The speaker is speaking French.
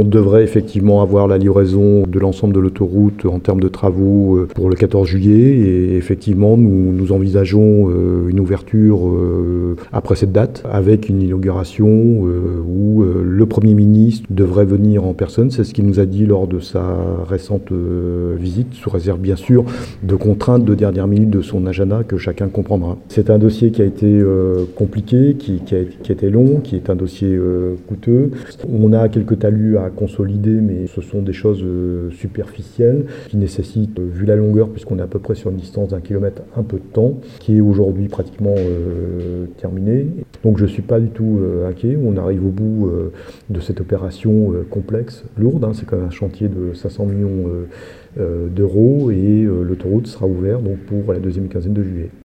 devrait effectivement avoir la livraison de l'ensemble de l'autoroute en termes de travaux pour le 14 juillet et effectivement nous envisageons une ouverture après cette date avec une inauguration où le Premier ministre devrait venir en personne. C'est ce qu'il nous a dit lors de sa récente visite, sous réserve bien sûr de contraintes de dernière minute de son agenda que chacun comprendra. C'est un dossier qui a été compliqué, qui a été long, qui est un dossier coûteux. On a quelques talus à consolider, mais ce sont des choses superficielles qui nécessitent, vu la longueur, puisqu'on est à peu près sur une distance d'1 kilomètre, un peu de temps, qui est aujourd'hui pratiquement terminé. Donc je ne suis pas du tout inquiet. On arrive au bout de cette opération complexe, lourde. C'est quand même un chantier de 500 millions d'euros et l'autoroute sera ouverte donc pour la deuxième quinzaine de juillet.